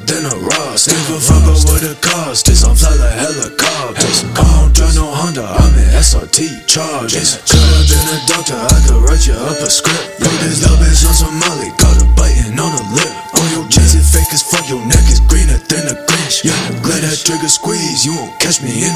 than a Ross. Give a fuck up what it costs. This I'm fly like helicopters. I don't drive no Honda, I'm in SRT charges. Could've been a doctor, I could write you up a script. Put this little bitch on some Molly, got her biting on her lip. On your jeans it fake as fuck, your neck is greener than a Grinch. Yeah, glad that trigger squeeze, you won't catch me